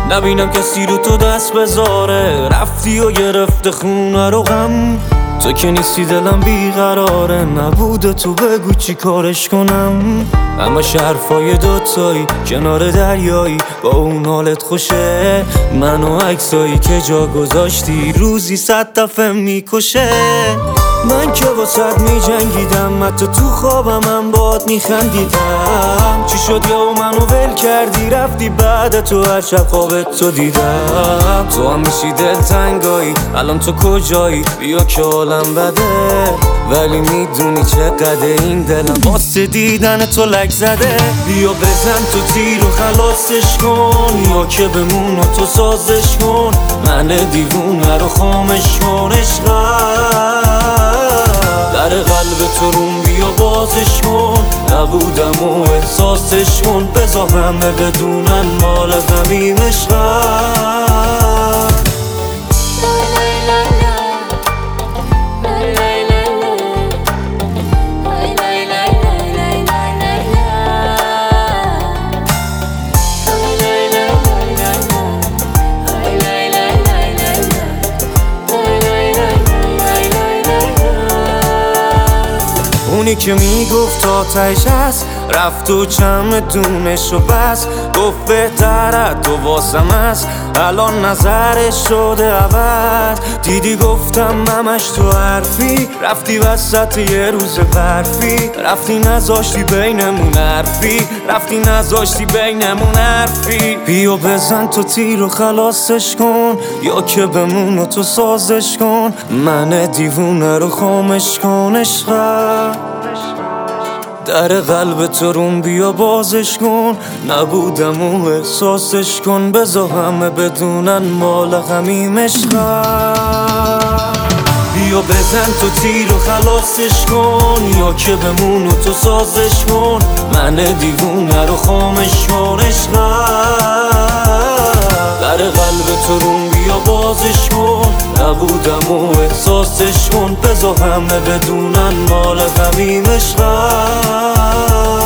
نبینم کسی رو تو دست بذاره. رفتی و گرفته خونه رو غم، تو که نیستی دلم بیقراره. نبوده تو بگو چی کارش کنم. اما حرفای دوتایی کنار دریایی با اون حالت خوشه. من و عکسایی که جا گذاشتی روزی 100 دفعه میکشه. من که واسد میجنگیدم، حتی تو خوابم هم باد میخندیدم. چی شد یا منو ول کردی رفتی بعد تو هر شب خوابت تو دیدم. تو هم میشی دلتنگایی الان تو کجایی؟ بیا که حالم بده ولی میدونی چقدر این دلم واسه دیدن تو لک زده. بیا بزن تو تیر و خلاصش کن، یا که بمون و تو سازش کن. من دیوونه رو خامش کن. عشقم در قلب تو روم بیا بازش کن. نبودم و احساسش کن. بذار همه بدونن مال غمیم عشقم. اونی که میگفت آتش هست رفت و چمدونش و بس. گفت بهتره تو واسم هست، الان نظرش شده عوض. دیدی گفتم همش تو حرفی، رفتی وسط یه روز برفی. رفتی نذاشتی بینمون حرفی، رفتی نذاشتی بینمون حرفی. بیا بزن تو تیر و خلاصش کن، یا که بمون و تو سازش کن. من دیوونه رو خامش کن. عشقم در قلب تو روم بیا بازش کن. نبودم و احساسش کن. بذار همه بدونن مال غمیم عشقم. بیا بزن تو تیر و خلاصش کن، یا که بمون و تو سازش کن. من دیوونه رو خامش کن. عشقم در قلب تو روم بیا بازش کن. نبودم و احساسش کن. بذار همه بدونن مال غمیم عشقم.